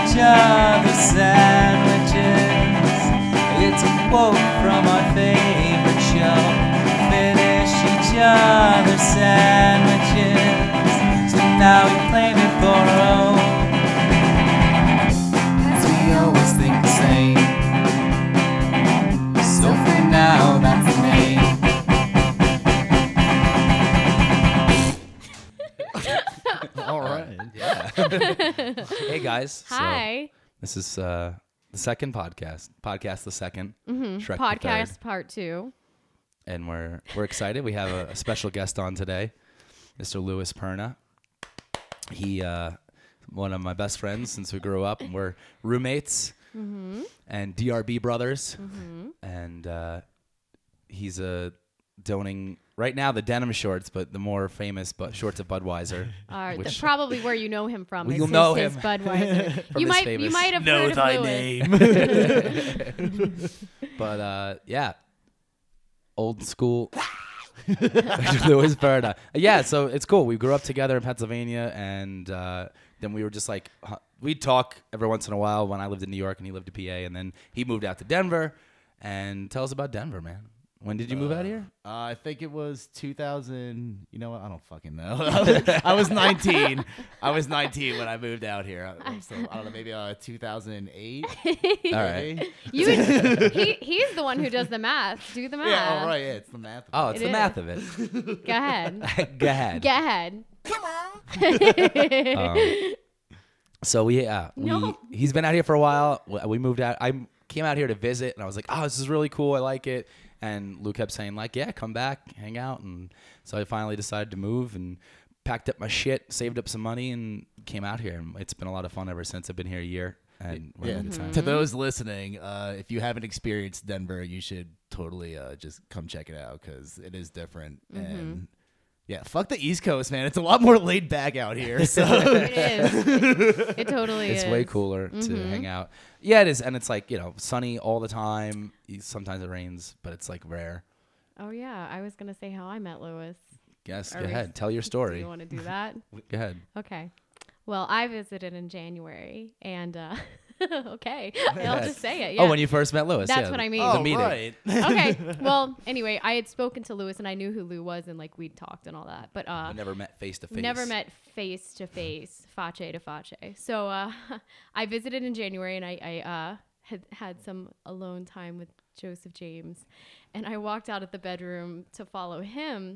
each other sandwiches. It's a quote from our favorite show. Finish each other sandwiches. So now we claim it for our own. As we always think the same. So for now, that's the name. All right. Yeah. Hey guys. Hi. So this is the second podcast. Podcast the second. Shrek Podcast the third. part 2. And we're excited. We have a special guest on today, Mr. Louis Perna. He one of my best friends since we grew up. We're roommates and DRB brothers. And he's donating right now the denim shorts, but the more famous shorts of Budweiser. Which Probably where you know him from. Well, you'll It's know his him Budweiser. from you his might famous have Know heard of thy Louis. name. But yeah, old school. Louis Perna. Yeah, so it's cool. We grew up together in Pennsylvania, and then we were just like, we'd talk every once in a while when I lived in New York and he lived in PA, and then he moved out to Denver. And tell us about Denver, man. When did you move out here? I think it was 2000. You know what? I don't fucking know. I was 19. I was 19 when I moved out here. So, I don't know, maybe 2008. All right. He's the one who does the math. Do the math. Yeah, all right. Yeah, it's the math. Oh, it's It the is. math of it. Go ahead. Go ahead. Go ahead. So No. he's been out here for a while. We moved out. I came out here to visit, and I was like, oh, this is really cool. I like it. And Lou kept saying like, yeah, come back, hang out. And so I finally decided to move and packed up my shit, saved up some money, and came out here. And it's been a lot of fun ever since. I've been here a year, and we're having a good time. To those listening, if you haven't experienced Denver, you should totally just come check it out because it is different. And yeah, fuck the East Coast, man. It's a lot more laid back out here. So It is. It totally It's is. way cooler to hang out. Yeah, it is, and it's like sunny all the time. Sometimes it rains, but it's like rare. Oh yeah, I was gonna say how I met Louis. Yes, Are go we- ahead. Tell your Do story. you want to do that? Go ahead. Okay. Well, I visited in January, and okay, I'll just say it. Yeah. Oh, when you first met Louis. That's yeah, what I mean. The Oh, meeting. right. Okay. Well, anyway, I had spoken to Louis, and I knew who Lou was, and like we'd talked and all that, but I never met face to face. never met face to face, face to face. So I visited in January, and I had some alone time with Joseph James, and I walked out of the bedroom to follow him.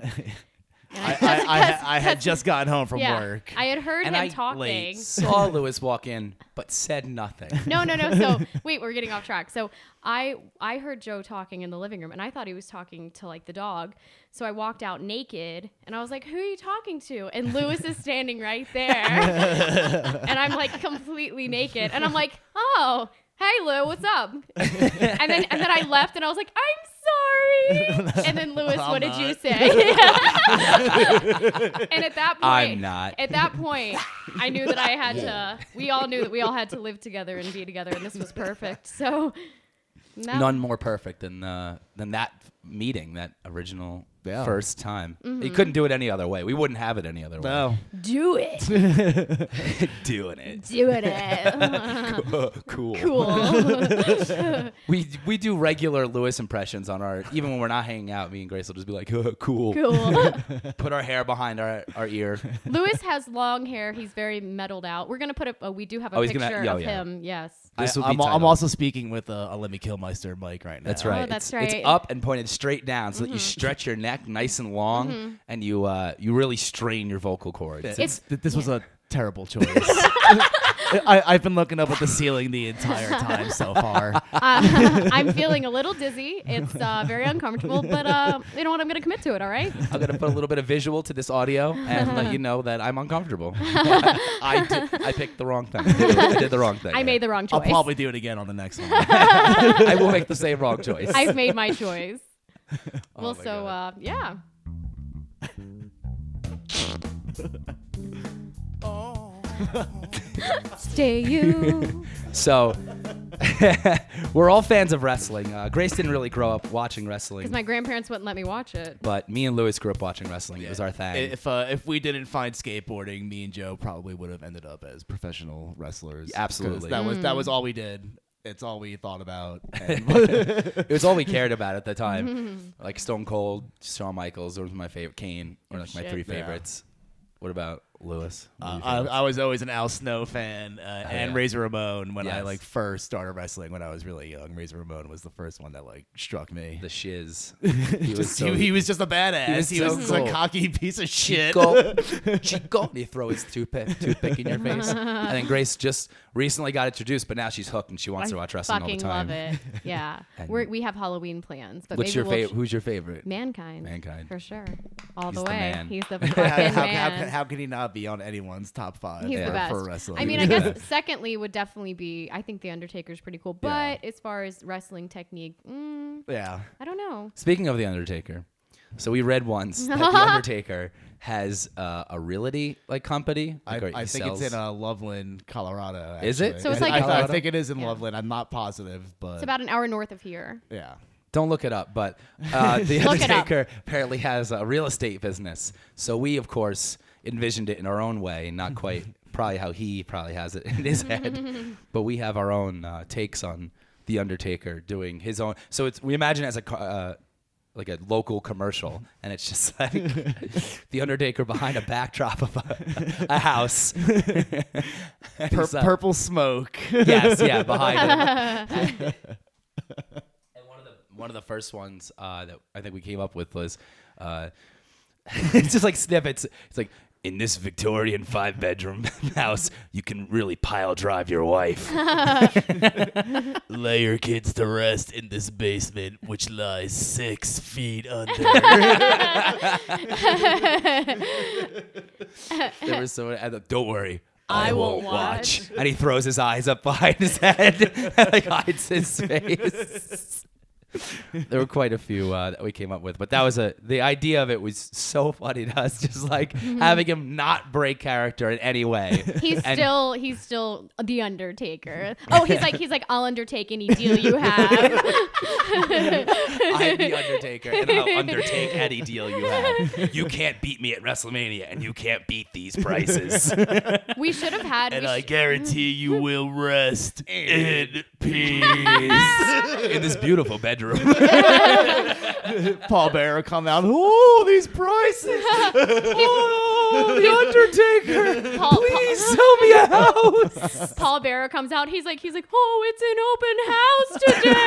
I had just gotten home from Yeah, work. I had heard And him I talking. saw Louis walk in, but said nothing. No. So wait, we're getting off track. So I heard Joe talking in the living room, and I thought he was talking to like the dog. So I walked out naked, and I was like, "Who are you talking to?" And Louis is standing right there, and I'm like completely naked, and I'm like, "Oh, hey Lou, what's up?" and then I left, and I was like, "I'm sorry." And then Louis, what did you say? And at that point, I'm not. At that point, I knew that I had to. We all knew that we all had to live together and be together, and this was perfect. So, None more perfect than that meeting, that original Yeah. first time. Mm-hmm. You couldn't do it any other way. We wouldn't have it any other way. No. do it, Doing it. doing it. Cool. Cool. We do regular Louis impressions on our, even when we're not hanging out, me and Grace will just be like, cool. Cool. Put our hair behind our ear. Louis has long hair. He's very metalled out. We're gonna put a. We do have a Oh, he's picture gonna- of yeah. him. Yes. This would be I'm titled. also speaking with a Lemmy Kilmister mic right now. That's right. Oh, that's It's right. up and pointed straight down so that you stretch your neck nice and long, and you really strain your vocal cords. This was a terrible choice. I've been looking up at the ceiling the entire time so far. I'm feeling a little dizzy. It's very uncomfortable, but you know what? I'm gonna commit to it. All right. I'm gonna put a little bit of visual to this audio and let you know that I'm uncomfortable. I picked the wrong thing. I did the wrong thing. I made the wrong choice. I'll probably do it again on the next one. I will make the same wrong choice. I've made my choice. Well, my so God. yeah. Stay you. So We're all fans of wrestling. Grace didn't really grow up watching wrestling, Because my grandparents wouldn't let me watch it. but me and Lewis grew up watching wrestling. It was our thing. If we didn't find skateboarding, me and Joe probably would have ended up as professional wrestlers. 'Cause Absolutely. that was all we did. It's all we thought about. And It was all we cared about at the time. Like Stone Cold, Shawn Michaels, those were my favorite. Kane were like my Shit. 3 Yeah. favorites. What about Lewis? What were your I favorites? was always an Al Snow fan and yeah. Razor Ramon when I Yes. like first started wrestling when I was really young. Razor Ramon was the first one that like struck me. The shiz. He was just a badass. He was so a cool. cocky piece of shit. Chico. And he throw his toothpick in your face. And then Grace just recently got introduced, but now she's hooked and she wants to watch wrestling all the fucking time. love it. Yeah. And- We have Halloween plans. But What's maybe your we'll favorite? Who's your favorite? Mankind. Mankind. For sure. All He's the the way. man. He's the how, fucking how, man. how can he not be on anyone's top 5 He's the best. for wrestling? I mean, I guess secondly would definitely be, I think The Undertaker's pretty cool. Yeah. But as far as wrestling technique, yeah. I don't know. Speaking of The Undertaker, so we read once that The Undertaker has a realty like company. I Like, he think it's sells- in Loveland, Colorado. Is it? actually. So it's I- like- I think it is in Yeah. Loveland. I'm not positive, but It's about an hour north of here. yeah. Don't look it up, but The Look it up. Undertaker apparently has a real estate business. So we, of course, envisioned it in our own way, not quite probably how he probably has it in his head. But we have our own takes on The Undertaker doing his own. So we imagine it as like a local commercial, and it's just like The Undertaker behind a backdrop of a house. And he's, Purple smoke. Yes, yeah, behind him. And one of the first ones that I think we came up with was it's just like snippets. It's like, in this Victorian 5-bedroom house, you can really pile drive your wife. Lay your kids to rest in this basement, which lies 6 feet under. There was so don't worry. I won't watch. And he throws his eyes up behind his head and like hides his face. There were quite a few that we came up with, but that was the idea of it was so funny to us, just like having him not break character in any way. He's And- still The Undertaker. Oh, he's like, I'll undertake any deal you have. I'm the Undertaker, and I'll undertake any deal you have. You can't beat me at WrestleMania, and you can't beat these prices. We should have had. And we I sh- guarantee you will rest in peace. In this beautiful bedroom. Paul Bearer come out. Oh, these prices. Oh, the Undertaker. Paul, Please sell me a house. Paul Bearer comes out. He's like, oh, it's an open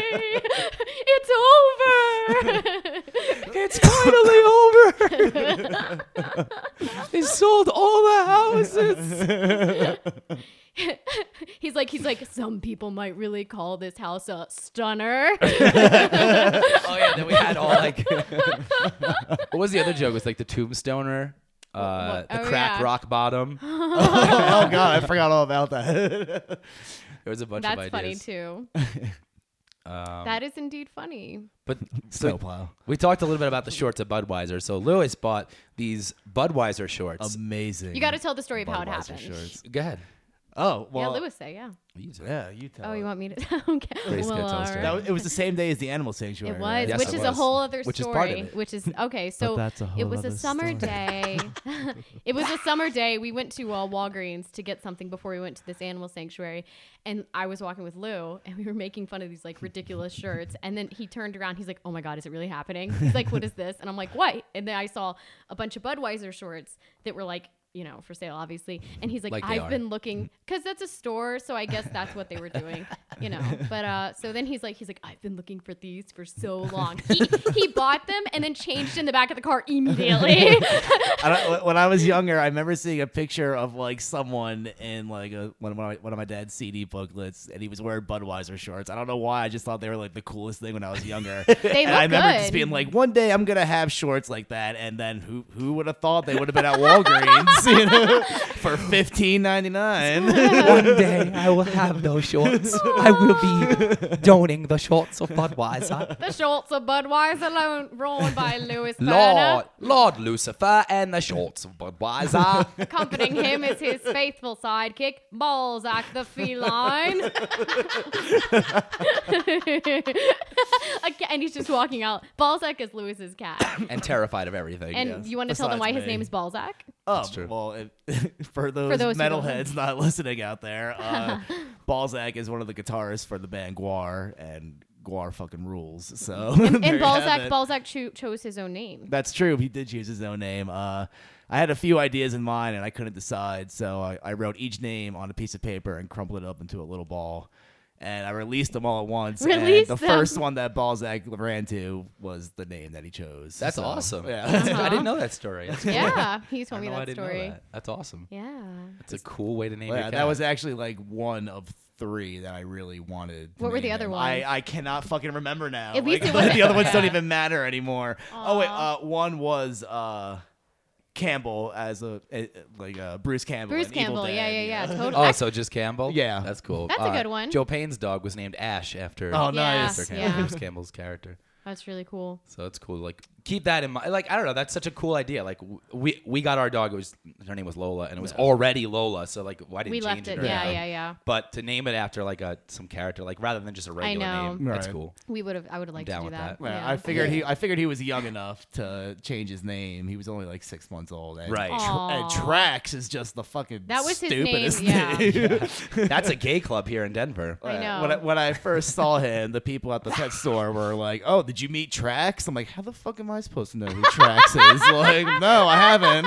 house today. It's over. It's finally over. They sold all the houses. He's like, some people might really call this house a stunner. Oh yeah, then we had all like, what was the other joke? It was like the Tombstoner, the Oh, crack yeah. rock bottom. Oh God, I forgot all about that. There was a bunch That's of funny ideas. too. Um, That is indeed funny. but so Snowplow. we talked a little bit about the shorts at Budweiser. So Lewis bought these Budweiser shorts. Amazing. You got to tell the story of how it Budweiser happened. shirts. Go ahead. Oh well. Yeah, Lewis say, yeah. Yeah, you tell. Oh, you it. want me to? Okay. Grace Well, could tell all us right. That was, it was the same day as the animal sanctuary. It was, right? Yes, which it is a was. whole other Which is story. part of it. Which is okay. So that's a whole it was a other summer story. day. It was a summer day. We went to Walgreens to get something before we went to this animal sanctuary, and I was walking with Lou, and we were making fun of these like ridiculous shirts. And then he turned around. He's like, "Oh my God, is it really happening?" He's like, "What is this?" And I'm like, "What?" And then I saw a bunch of Budweiser shorts that were like, for sale, obviously. And he's like, Like they I've are. been looking, because that's a store, so I guess that's what they were doing, But so then he's like, I've been looking for these for so long. He bought them and then changed in the back of the car immediately. When I was younger, I remember seeing a picture of like someone in like one of my dad's CD booklets, and he was wearing Budweiser shorts. I don't know why. I just thought they were like the coolest thing when I was younger. They and look I remember good. just being like, one day I'm gonna have shorts like that. And then who would have thought they would have been at Walgreens for $15.99? One day I will have those shorts. I I will be donning the shorts of Budweiser. The shorts of Budweiser worn by Louis Berner. Lord Lucifer and the shorts of Budweiser. Accompanying him is his faithful sidekick, Balzac the feline. And he's just walking out. Balzac is Louis's cat. And terrified of everything. And you want to tell them Besides why his me. name is Balzac? Oh, true. well, for those those who don't metalheads not listening out there, Balzac is one of the guitarists for the band Guar, and Guar fucking rules. So there And you have Balzac, it. Balzac chose his own name. That's true. He did choose his own name. I had a few ideas in mind, and I couldn't decide, so I wrote each name on a piece of paper and crumpled it up into a little ball. And I released them all at once. And Released the them. first one that Balzac ran to was the name that he chose. That's So, awesome. Yeah. I didn't know that story. That's cool. Yeah, he I told me don't know, I that didn't know story. that. That's awesome. Yeah. It's a cool way to name Well, your yeah, cat. that was actually like one of three that I really wanted. To What were the name other him. ones? I cannot fucking remember now. At least Like, it wasn't- the other ones don't yeah. even matter anymore. Oh wait, one was Campbell as Bruce Campbell. Bruce in Evil Campbell. Dead, Yeah. Totally. Oh, so just Campbell? Yeah. That's cool. That's a good one. Joe Payne's dog was named Ash after, Oh, Yeah, nice. after yeah. Bruce Campbell's character. That's really cool. So it's cool. Like, keep that in mind. Like, I don't know. That's such a cool idea. Like, we got our dog. Her name was Lola, and it was already Lola. So like, why didn't We you left change it. it? or Yeah, anything? yeah. But to name it after like some character, like rather than just a regular know. name, that's Right. cool. I would have liked down to do with that. that. Yeah, Yeah. I figured he was young enough to change his name. He was only like 6 months old. And Right. And Trax is just the fucking That was his stupidest name, name. That's a gay club here in Denver. I know. When I first saw him, the people at the pet store were like, "Oh, did you meet Trax?" I'm like, "How the fuck am I supposed to know who Trax is?" Like, no, I haven't.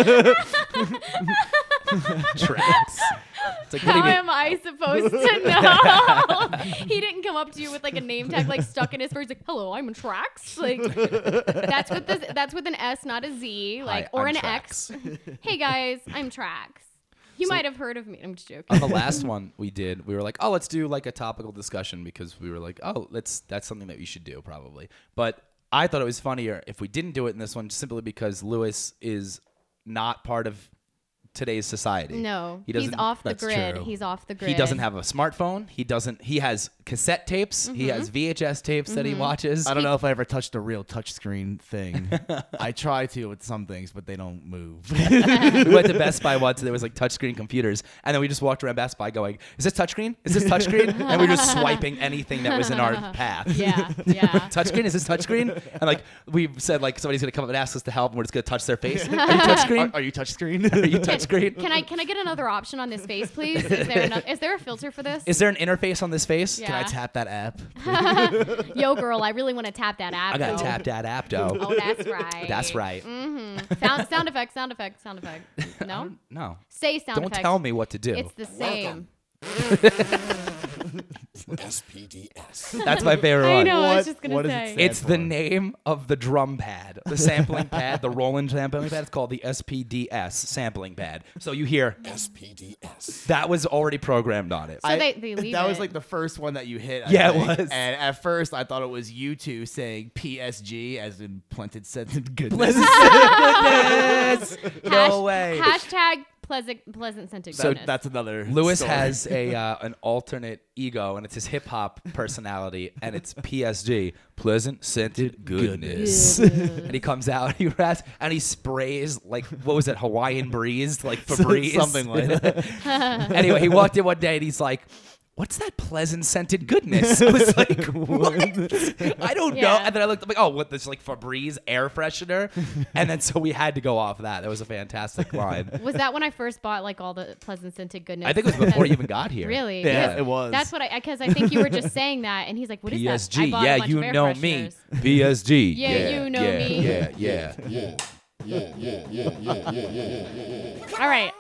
Trax. It's like, what do How you mean? am I supposed to know? He didn't come up to you with like a name tag like stuck in his fur. He's like, "Hello, I'm Trax." Like that's with an S, not a Z, like Hi, or I'm an Trax. X. Hey guys, I'm Trax. You might have heard of me. I'm just joking. On the last one we did, we were like, oh, let's do like a topical discussion because we were like, oh, that's something that we should do probably. But I thought it was funnier if we didn't do it in this one simply because Lewis is not part of today's society. No, He he's doesn't- off the that's grid. true. He's off the grid. He doesn't have a smartphone. He has cassette tapes. He has VHS tapes that he watches. I don't know if I ever touched a real touchscreen thing. I try to with some things, but they don't move. We went to Best Buy once and there was like touchscreen computers, and then we just walked around Best Buy going, "Is this touchscreen? Is this touchscreen?" And we were just swiping anything that was in our path. Yeah. Touchscreen? Is this touchscreen? And like we said, like somebody's gonna come up and ask us to help, and we're just gonna touch their face. Are you touchscreen? Are you touchscreen? Are you touchscreen? Can I get another option on this face, please? Is there a filter for this? Is there an interface on this face? Yeah. Can I tap that app? Yo, girl, I really want to tap that app. I gotta though. tap that app, though. Oh, that's right. That's right. Sound effect. No? No. Say sound Don't effect. tell me what to do. It's the same. SPDS. That's my favorite I one. know. I was What- just gonna what does it say. say? It's the name of the drum pad, the sampling pad, the Roland sampling pad. It's called the SPDS sampling pad. So you hear SPDS. that was already programmed on it. So they leave that it. was like the first one that you hit. I Yeah, it think. was. And at first, I thought it was you two saying PSG as in planted scented goodness. Goodness! No way. Hashtag pleasant scented So goodness. that's another. Lewis story. has an alternate ego, and it's his hip hop personality, and it's PSG, pleasant scented goodness. And he comes out, he raps, and he sprays like what was it, Hawaiian breeze, like Febreze, something like that. Anyway, he walked in one day and he's like, "What's that pleasant scented goodness?" I was like, "What? I don't know." Yeah. And then I looked, I'm like, "Oh, what? This like Febreze air freshener?" And then so we had to go off that. That was a fantastic line. Was that when I first bought like all the pleasant scented goodness? I think it was before you even got here. Really? Yeah, Because it was. That's what because I think you were just saying that, and he's like, "What is that?" I PSG, bought a yeah, bunch you of air know me. fresheners. PSG, Yeah, you know yeah, me. Yeah, yeah. Yeah. Yeah, yeah, yeah, yeah, yeah, yeah, yeah. All right.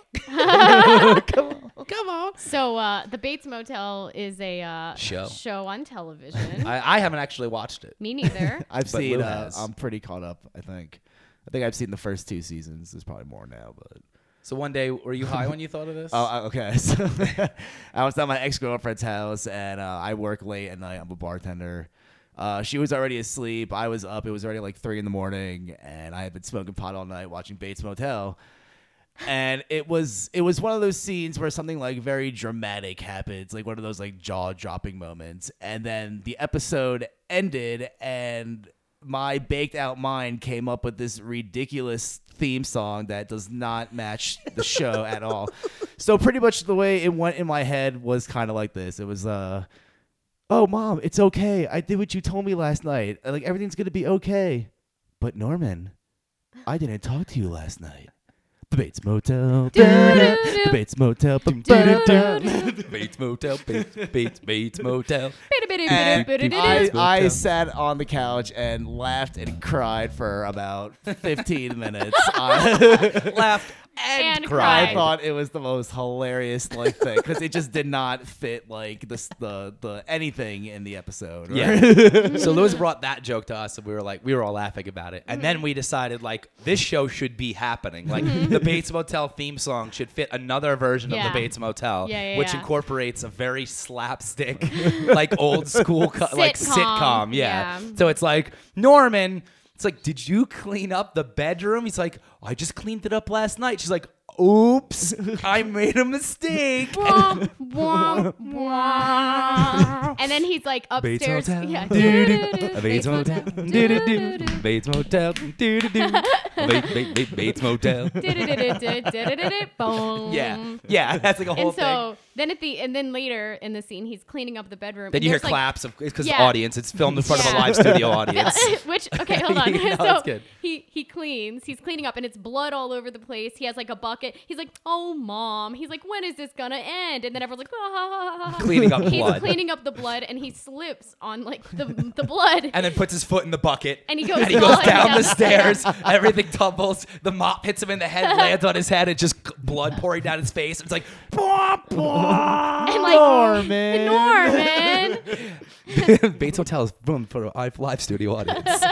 Come on. So the Bates Motel is a Show. on television. I haven't actually watched it. Me neither. I've But seen. Lou has. I'm pretty caught up. I think I've seen the first 2 seasons. There's probably more now, but. So one day, were you high when you thought of this? Oh, okay. So I was at my ex-girlfriend's house, and I work late at night. I'm a bartender. She was already asleep. I was up. It was already like 3 a.m, and I had been smoking pot all night, watching Bates Motel. And it was one of those scenes where something like very dramatic happens, like one of those like jaw-dropping moments. And then the episode ended, and my baked out mind came up with this ridiculous theme song that does not match the show at all. So pretty much the way it went in my head was kind of like this. It was oh, Mom, it's okay. I did what you told me last night. Like, everything's going to be okay. But Norman, I didn't talk to you last night. The Bates Motel. The Bates Motel. Bates Motel. Bates Motel. And I sat on the couch and laughed and cried for about 15 minutes. Laughed and And cried. I thought it was the most hilarious like thing because it just did not fit like the anything in the episode. Right? Yeah. So Lewis brought that joke to us, and we were all laughing about it. And then we decided like this show should be happening. Like the Bates Motel theme song should fit another version of Yeah. the Bates Motel, Yeah, which yeah. incorporates a very slapstick, like old school like sitcom. Yeah. Yeah. So it's like Norman. It's like, did you clean up the bedroom? He's like, I just cleaned it up last night. She's like, oops, I made a mistake. Wah, wah, wah. And then he's like Bates upstairs. Motel. Yeah. Bates Motel. Bates Motel. Bates Motel. Boom. Yeah, that's like a whole And so thing. then later in the scene, he's cleaning up the bedroom. Then and you hear there's, like, claps because Yeah. audience. It's filmed in front of a Yeah. live studio audience. Which okay, hold on. No, So it's good. he cleans. He's cleaning up, and it's blood all over the place. He has like a bucket. He's like, "Oh, Mom." He's like, "When is this gonna end?" And then everyone's like, "Ah." Cleaning up He's blood. cleaning up the blood, and he slips on like the blood. And then puts his foot in the bucket. And he goes down down the stairs. Everything tumbles. The mop hits him in the head, lands on his head, and just blood pouring down his face. It's like, And like Norman. Bates Hotel is filmed for a live studio audience.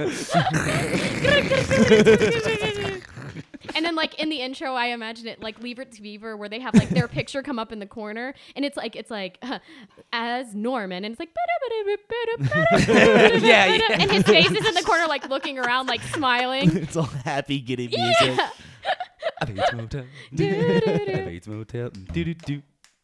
And then like in the intro, I imagine it like Leave It to Beaver, where they have like their picture come up in the corner, and it's like as Norman, and it's like Yeah. and his face is in the corner, like looking around, like smiling. It's all happy giddy music. Bates Motel. Bates Motel. Do.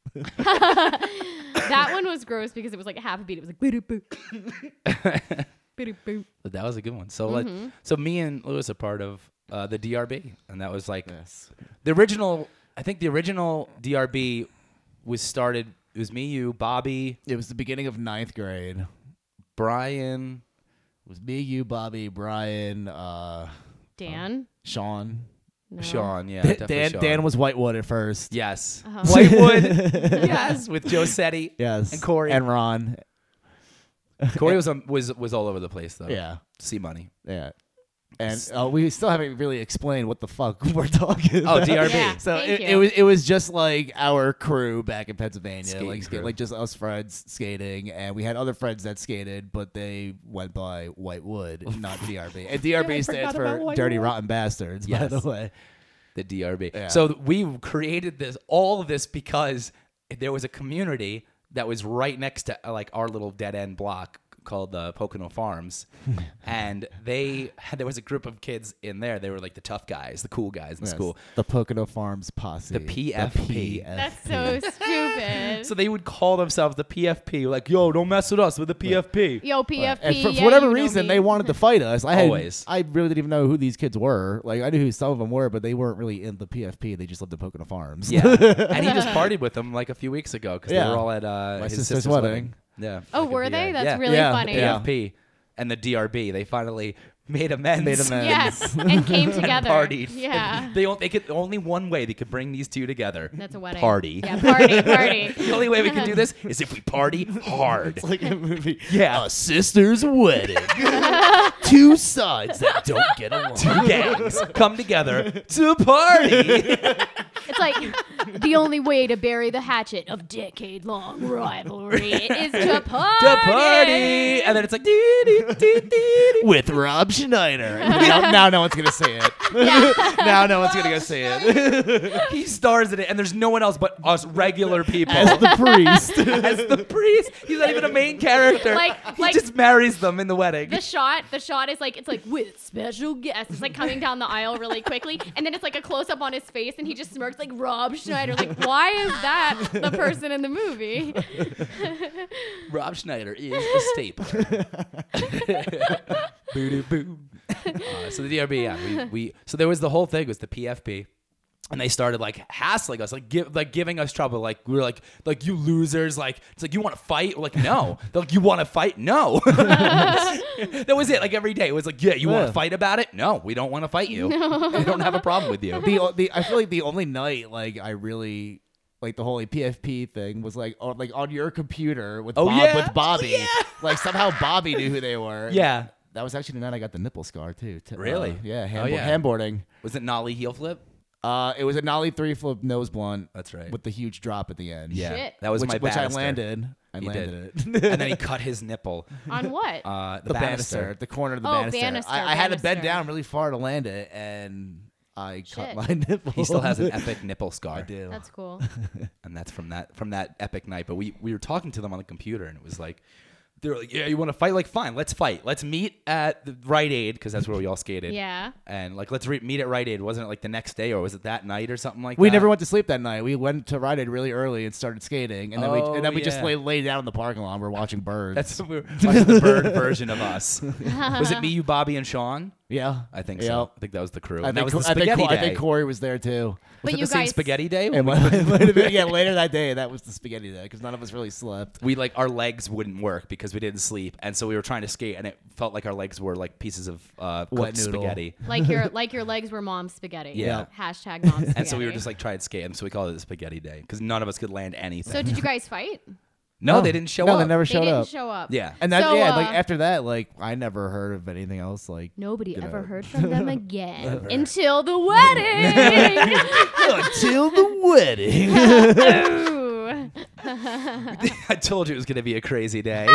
That one was gross because it was like half a beat. It was like boo-doo-boo. Boo-doo-boo. But that was a good one. So so me and Lewis are part of the DRB, and that was like the original. I think the original DRB was started. It was me, you, Bobby, It was the beginning of 9th grade. It Brian. was me, you, Bobby, Brian, Dan. Sean. No. Sean, yeah, definitely Sean. Dan was Whitewood at first. Yes, Uh-huh. Whitewood, yes, with Joe Setti. Yes. And Corey. And Ron. Corey was all over the place though. Yeah. C Money. Yeah. And we still haven't really explained what the fuck we're talking Oh, about. DRB. Yeah. So Thank it you. was just like our crew back in Pennsylvania, Skating crew. like just us friends skating, and we had other friends that skated, but they went by Whitewood, not DRB. And DRB stands for Dirty Rotten Bastards, by Yes. the way. The DRB. Yeah. So we created all of this because there was a community that was right next to like our little dead end block called the Pocono Farms, and there was a group of kids in there. They were like the tough guys, the cool guys in school. The Pocono Farms Posse. The PFP. That's so stupid. So they would call themselves the PFP, like, yo, don't mess with us with the PFP. Yo, PFP. And for yeah, whatever you know reason, me. they wanted to fight us. I Always. really didn't even know who these kids were. Like, I knew who some of them were, but they weren't really in the PFP. They just lived in Pocono Farms. Yeah, and he just partied with them like a few weeks ago because Yeah. they were all at My his sister's wedding. Yeah. Oh, like a were they? VA. That's Yeah. really Yeah. funny. Yeah. PFP and the DRB. They finally made amends. Yes, and came together. Partied. Yeah. They could only one way they could bring these two together. That's a wedding. Party. Yeah, party. The only way we can do this is if we party hard. It's like a movie. Yeah. A sister's wedding. Two sides that don't get along. Two gangs come together to party. It's like The only way to bury the hatchet of decade-long rivalry is to party. To party, and then it's like dee, dee, dee, dee, dee. With Rob Schneider. Now no one's gonna say it. Now no one's gonna go say it. He stars in it, and there's no one else but us regular people. As the priest. As the priest, he's not even a main character. He just marries them in the wedding. The shot is like, it's like with special guests. It's like coming down the aisle really quickly, and then it's like a close up on his face, and he just smirks like Rob Schneider. Like, why is that the person in the movie? Rob Schneider is a staple. Boo boo. So the DRB, yeah, we so there was the whole thing was the PFP. And they started like hassling us, giving us trouble. Like we were like you losers. Like it's like you want to fight. We're like no. They're like you want to fight? No. That was it. Like every day it was like you want to fight about it? No, we don't want to fight you. We don't have a problem with you. I feel like the only night like I really like the whole PFP thing was like on your computer with with Bobby. Like somehow Bobby knew who they were. Yeah. That was actually the night I got the nipple scar too. Really? Yeah. yeah. Handboarding. Was it nollie heel flip? It was a nollie 3-flip nose blunt. That's right. With the huge drop at the end. Yeah. Shit. That was which I banister. landed. I He landed did. it. And then he cut his nipple. On what? The banister. The corner of the Oh, banister. banister, I had to bend banister. down really far to land it, and I cut Shit. my nipple. He still has an epic nipple scar. I do. That's cool. And that's from that epic night. But we were talking to them on the computer, and it was like, they were like, yeah, you want to fight? Like, fine, let's fight. Let's meet at the Rite Aid, because that's where we all skated. Yeah. And like, let's meet at Rite Aid. Wasn't it like the next day, or was it that night or something like We that? never went to sleep that night. We went to Rite Aid really early and started skating, and then we just yeah. lay down in the parking lot. And we're watching birds. That's we were watching the bird version of us. Was it me, you, Bobby, and Sean? yeah. I think Yeah. so. I think that was the crew. I And that think, was the I, think, spaghetti I day. think Corey was there too. Was But it you the same guys- spaghetti day? It might have been, yeah, later that day, that was the spaghetti day because none of us really slept. We like our legs wouldn't work because we didn't sleep, and so we were trying to skate, and it felt like our legs were like pieces of Wet cooked noodle. spaghetti. Like your legs were mom's spaghetti. Yeah. Hashtag mom's spaghetti. And so we were just like trying to skate, and so we called it the spaghetti day because none of us could land anything. So did you guys fight? no, they didn't show no, up. they never They showed didn't up. show up. Yeah. And that, So, like after that, like I never heard of anything else. Like Nobody You ever know. heard from them again until the wedding. until the wedding. Ooh. I told you it was going to be a crazy day.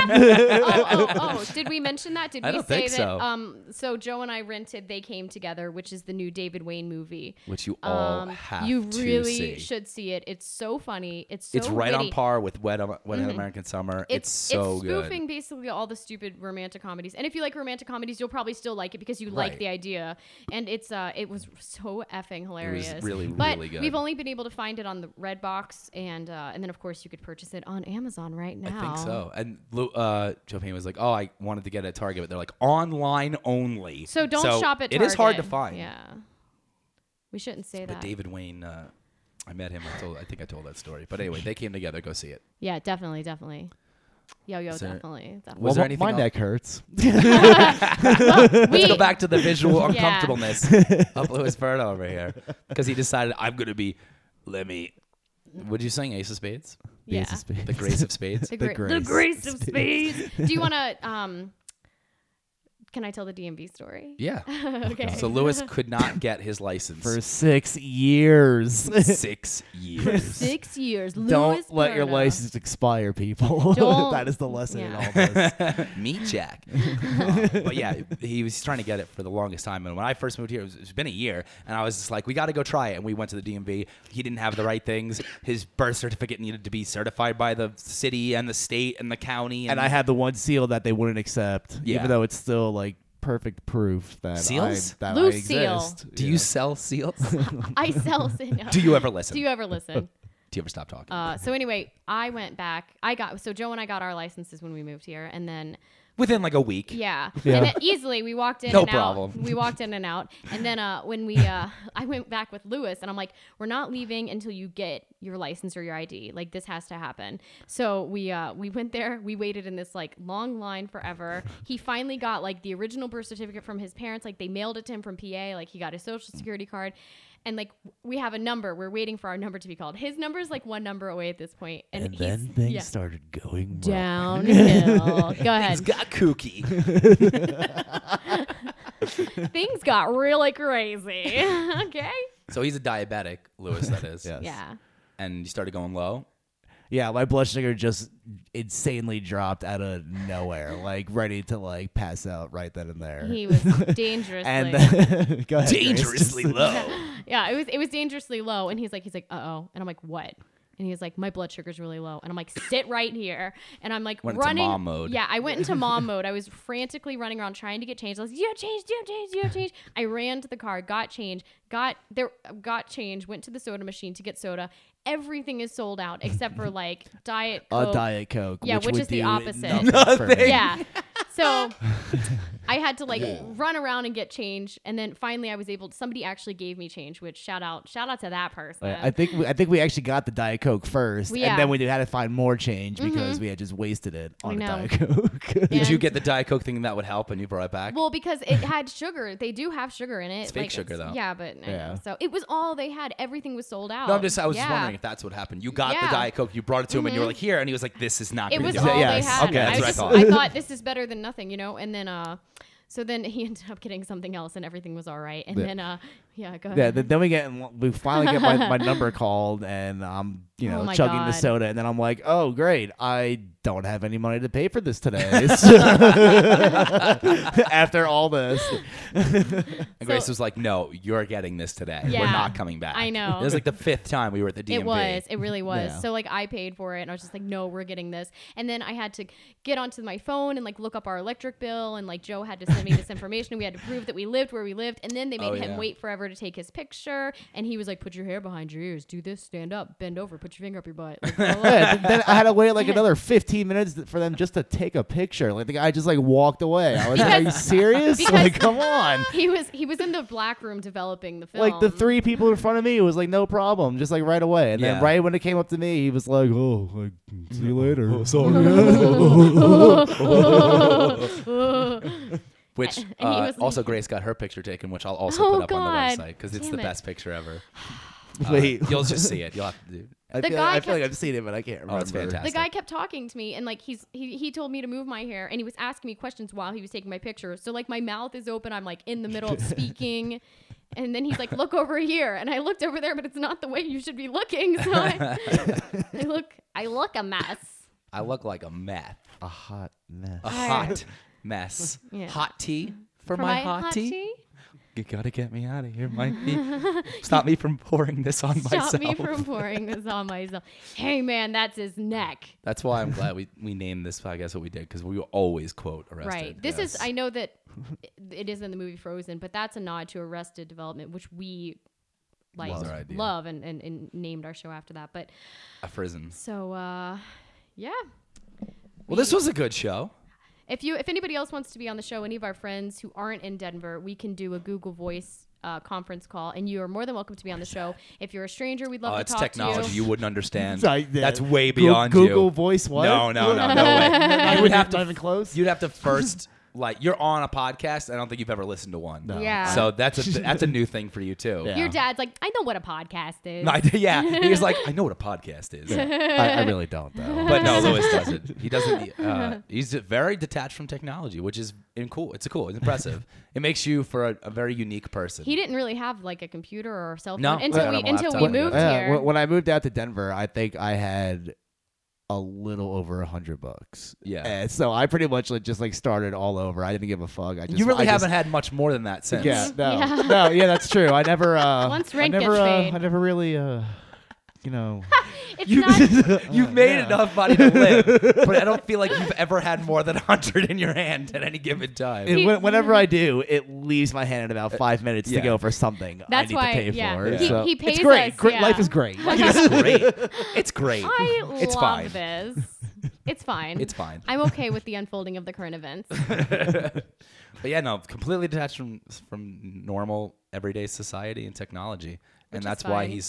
Oh, did we mention that? Did I we don't say think that? so. So Joe and I rented They Came Together, which is the new David Wayne movie. Which you all have You to really see. should see it. It's so funny. It's so It's right on witty. par with Wet American Summer. It's so good. spoofing basically all the stupid romantic comedies. And if you like romantic comedies, you'll probably still like it because you like Right. the idea. And it was so effing hilarious. really, but really good. we've only been able to find it on the Redbox, and then of course you could purchase it on Amazon right now. I think so. And Joe Payne was like, "Oh, I wanted to get it at Target, but they're like online only. So don't shop at Target. It is hard to find. Yeah. We shouldn't say But that. David Wayne, I met him. I think I told that story. But anyway, they came together. Go see it. Yeah, definitely. Yo, Is there- definitely. Was there anything my else? neck hurts. Let's go back to the visual Yeah. uncomfortableness of Louis Perna over here because he decided I'm going to be. Would you sing Ace of Spades? Yeah. Ace of Spades. The Grace of Spades. The grace grace of of spades. Do you want to? Can I tell the DMV story? Yeah. Okay. So Louis could not get his license For 6 years. 6 years. 6 years. Don't Louis let your Perna. license expire, people. Don't- That is the lesson in yeah. all this. Meet Jack. But yeah, he was trying to get it for the longest time. And when I first moved here, it's been a year. And I was just like, we got to go try it. And we went to the DMV. He didn't have the right things. His birth certificate needed to be certified by the city and the state and the county. And I had the one seal that they wouldn't accept, Yeah. even though it's still like perfect proof that Seals? I Loose seal. exist. Do you sell seals? I sell. Do you ever listen? Do you ever listen? Do you ever stop talking? So anyway, I went back. So Joe and I got our licenses when we moved here, and then Within like a week. yeah, Yeah. and then easily we walked in No and problem. out. We walked in and out, and then when we I went back with Louis, and I'm like, we're not leaving until you get your license or your ID. Like this has to happen. So we went there. We waited in this like long line forever. He finally got like the original birth certificate from his parents. Like they mailed it to him from PA. Like he got his social security card. And like we have a number, we're waiting for our number to be called. His number is like one number away at this point, and he's, then things yeah, started going wrong. downhill. Go ahead. He's got kooky. Things got really crazy. Okay. So he's a diabetic, Lewis, that is. Yes. Yeah. And you started going low. Yeah, my blood sugar just insanely dropped out of nowhere, like ready to like pass out right then and there. He was dangerously. and go ahead, Grace. Dangerously low. Yeah, it was dangerously low, and he's like, uh-oh, and I'm like, what? And he's like, my blood sugar's really low, and I'm like, sit right here, and I'm like Went into running. mom mode. Yeah, I went into mom mode. I was frantically running around trying to get change. I was like, you have change. I ran to the car, got change, got change, went to the soda machine to get soda. Everything is sold out except for like Diet Coke. A Diet Coke. Yeah, which would is the do opposite. nothing for me. Yeah. So I had to like run around and get change, and then finally I was able to, somebody actually gave me change, which shout out to that person. I think we actually got the Diet Coke first, Yeah. and then we had to find more change because we had just wasted it on a know. Diet Coke. Did you And- get the Diet Coke thing that would help and you brought it back? Well, because it had sugar. They do have sugar in it. It's fake sugar, though. Yeah, but I Yeah. know. So it was all they had. Everything was sold out. no, I was just Yeah. wondering if that's what happened. You got the Yeah. Diet Coke, you brought it to him, and you were like, here. And he was like, this is not It going to was do all it. Yes. they had. Okay, that's what I thought. I thought this is better than nothing, you know. And then so then he ended up getting something else, and everything was all right. And Yeah. then go ahead. Yeah, then we finally get my number called, and I'm Oh my chugging the God. soda, and then I'm like, oh great, I don't have any money to pay for this today. After all this, And Grace So- was like, no, you're getting this today. We're Yeah. not coming back. I know. It was like the 5th time we were at the DMV. It really was. Yeah. So like I paid for it, and I was just like, no, we're getting this. And then I had to get onto my phone and like look up our electric bill, and like Joe had to send me this information. We had to prove that we lived where we lived, and then they made Oh, him yeah. wait forever to take his picture. And he was like, put your hair behind your ears, do this, stand up, bend over, put your finger up your butt. Like, blah, blah, blah. yeah, then I had to wait like another 15 minutes for them just to take a picture. Like the guy just like walked away. I was like, are you serious? because- Like, come on. He was in the black room developing the film. Like the 3 people in front of me, it was like no problem, just like right away. And Yeah. then right when it came up to me, he was like, "Oh, like see you later." Oh, Which And he was also like- Grace got her picture taken, which I'll also Oh, put up on God. the website because it's Damn the it. best picture ever. Wait. You'll just see it. You'll have to do. I The feel, guy I feel like kept- I've seen it, but I can't remember. Oh, it's fantastic. The guy kept talking to me, and like he told me to move my hair, and he was asking me questions while he was taking my picture. So like my mouth is open, I'm like in the middle of speaking, and then he's like, "Look over here," and I looked over there, but it's not the way you should be looking. So I look a mess. I look like a meth. A hot mess. A hot mess. Yeah. Hot tea for, For my hot tea? You gotta get me out of here, Mikey. Stop me from pouring this on myself. Stop me from pouring this on myself. Hey man, that's his neck. That's why I'm glad we named this podcast what we did, because we always quote Arrested. Right. This Yes. is, I know that it is in the movie Frozen, but that's a nod to Arrested Development, which we like Was our idea. love and named our show after that. But a prison. so yeah. Well, this was a good show. If anybody else wants to be on the show, any of our friends who aren't in Denver, we can do a Google Voice conference call, and you are more than welcome to be on the show. If you're a stranger, we'd love Oh, to it's talk technology. to You wouldn't understand. Sorry, That's yeah. way beyond you. Google Voice what? No way. You would have Not to even close. You'd have to first, like, you're on a podcast. I don't think you've ever listened to one. No. Yeah. So that's a new thing for you too. Yeah. Your dad's like, I know what a podcast is. No, yeah. He's like, I know what a podcast is. I really don't though. But no, Lewis doesn't. He doesn't. He's very detached from technology, which is cool. It's impressive. It makes you for a very unique person. He didn't really have like a computer or a cell phone No, until I we don't have a until laptop we anymore. moved here. When I moved out to Denver, I think I had a little over $100. Yeah. And so I pretty much just started all over. I didn't give a fuck. I just, You really I haven't just, had much more than that since. Yeah, no, Yeah. no, yeah, that's true. I never. Once rent gets paid. I never really. You know. It's not. You've made enough money to live, but I don't feel like you've ever had more than 100 in your hand at any given time. Whenever I do, it leaves my hand in about 5 minutes yeah. to go for something That's I need why, to pay yeah. for. He- So he pays it's great. us, Great- yeah. Life is great. It's great. It's great. I It's love fine. this. It's fine. It's fine. I'm okay with the unfolding of the current events. But yeah, no, completely detached from normal everyday society and technology, and Which is that's why fine.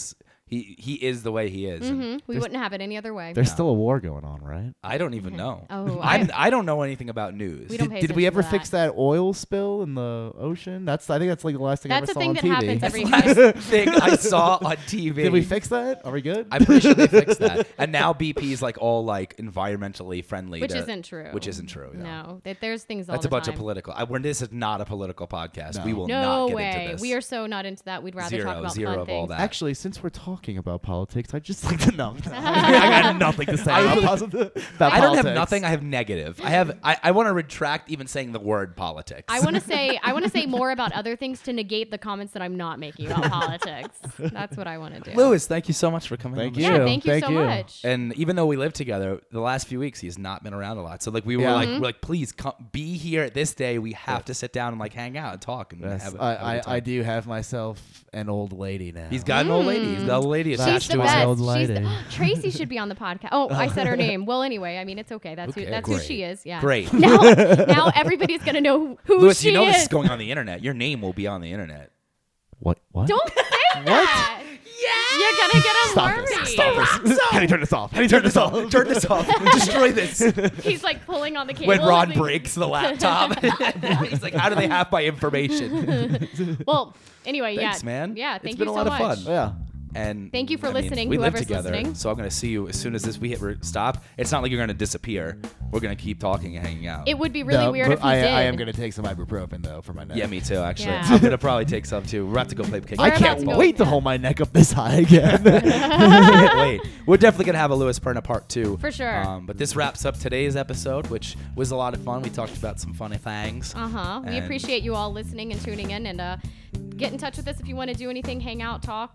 He is the way he is. And We wouldn't have it any other way. There's still a war going on, right? I don't even know. Oh, I don't know anything about news. We don't pay Did we attention ever to fix that oil spill in the ocean? I think that's like the last thing I That's ever a saw thing on that TV. happens every Last thing I saw on TV. Did we fix that? Are we good? I'm pretty sure they fixed that. And now BP is like all like environmentally friendly. Which isn't true. Which isn't true. No, there's things all That's the a bunch time. of political. This is not a political podcast. No. We will No not get way. into this. We are so not into that. We'd rather talk about zero fun of things. all that. Actually, since we're talking about politics, I'd just like to know. I got nothing to say about about I don't have politics. nothing. I have negative. I want to retract even saying the word politics. I want to say more about other things to negate the comments that I'm not making about politics. That's what I want to do. Lewis, thank you so much for coming. Thank on the you. show. Yeah, thank you so much. And even though we live together, the last few weeks he's not been around a lot. So like we were Yeah. like, we're like, please come, be here at this day. We have to sit down and like hang out and talk and Yes, have a good time. I do have myself an old lady now. He's got an old lady. He's got an old lady She's attached the to his best. head. old She's lady. Tracy should be on the podcast. Oh, I said her name. Well, anyway, I mean it's okay. That's Okay, who great. she is. Yeah. Great. Now everybody's gonna know who Lewis, she you know is. this is going on the internet. Your name will be on the internet. What? Don't say that. Yeah. You're gonna get him Stop worried. this. Stop this. How do you turn this off? How do you turn this off? Turn this off. Destroy this. He's like pulling on the cable. When Ron as he- breaks the laptop, he's like, "How do they have my information?" Well, anyway, Thanks, yeah. man. Yeah, It's thank been you a so lot of much. fun. Yeah. And Thank you for I mean, listening, we live whoever's together, listening. so I'm gonna see you as soon as we hit stop. It's not like you're gonna disappear. We're gonna keep talking and hanging out. It would be really No, weird but if you I did. am gonna take some ibuprofen though for my neck. yeah, me too. Actually, Yeah. I'm gonna probably take some too. We're about to go play kickball. I We're about can't to go- wait to hold my neck up this high again. Wait, we're definitely gonna have a Lewis Perna part 2 For sure. But this wraps up today's episode, which was a lot of fun. We talked about some funny things. We And- appreciate you all listening and tuning in, and get in touch with us if you want to do anything, hang out, talk,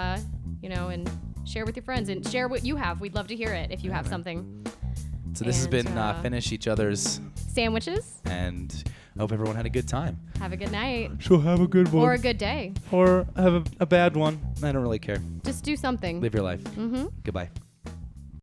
and share with your friends and share what you have. We'd love to hear it if you have something. So this has And, been Finish Each Other's, Sandwiches. and I hope everyone had a good time. Have a good night So have a good or a good day. or have a bad one. I don't really care. Just do something. Live your life. Goodbye.